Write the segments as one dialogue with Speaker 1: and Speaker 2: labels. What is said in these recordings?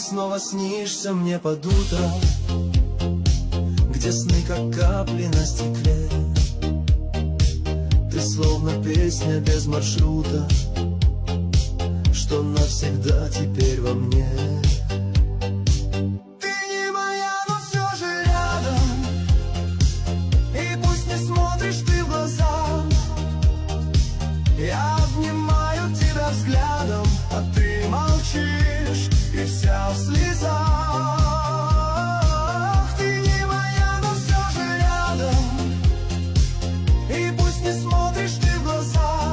Speaker 1: снова снишься мне под утро, где сны как капли на стекле. Ты словно песня без маршрута, что навсегда теперь во мне.
Speaker 2: Ты не моя, но все же рядом, и пусть не смотришь ты в глаза. Я обнимаю тебя взглядом, а ты молчишь, и вся в слезах. Ты не моя, но все же рядом, и пусть не смотришь ты в глаза.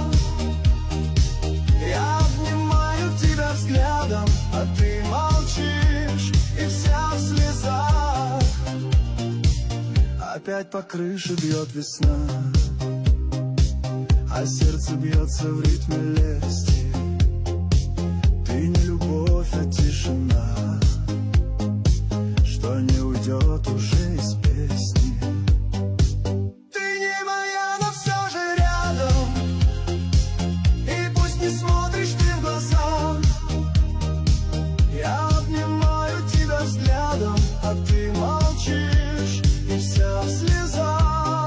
Speaker 2: Я обнимаю тебя взглядом, а ты молчишь, и вся в слезах. Опять по крыше бьет весна, а сердце бьется в ритме лести. Ты не любовь, а тишина, что не уйдет уже из песни. Ты не моя, но все же рядом, и пусть не смотришь ты в глаза. Я обнимаю тебя взглядом, а ты молчишь, и вся в слезах.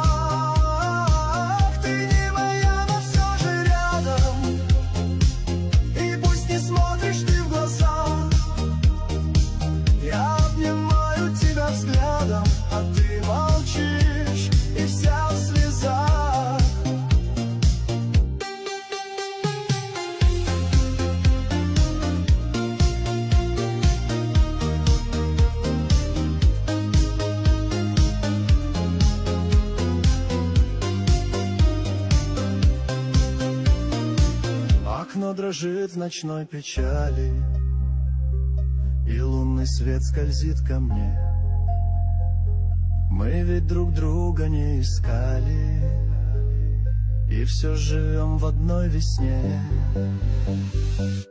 Speaker 2: Взглядом, а ты молчишь, и вся в слезах. Окно дрожит в ночной печали, и лунный свет скользит ко мне. Мы ведь друг друга не искали, и все живем в одной весне.